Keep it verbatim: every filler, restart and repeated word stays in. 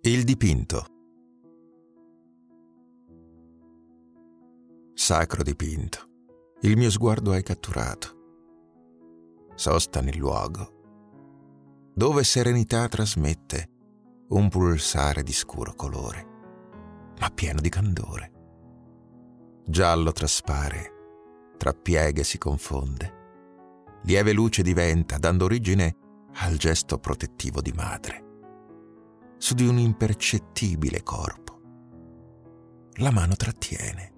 Il dipinto. Sacro dipinto, il mio sguardo hai catturato. Sosta nel luogo, dove serenità trasmette un pulsare di scuro colore, ma pieno di candore. Giallo traspare, tra pieghe si confonde, lieve luce diventa, dando origine al gesto protettivo di madre. Su di un impercettibile corpo, la mano trattiene,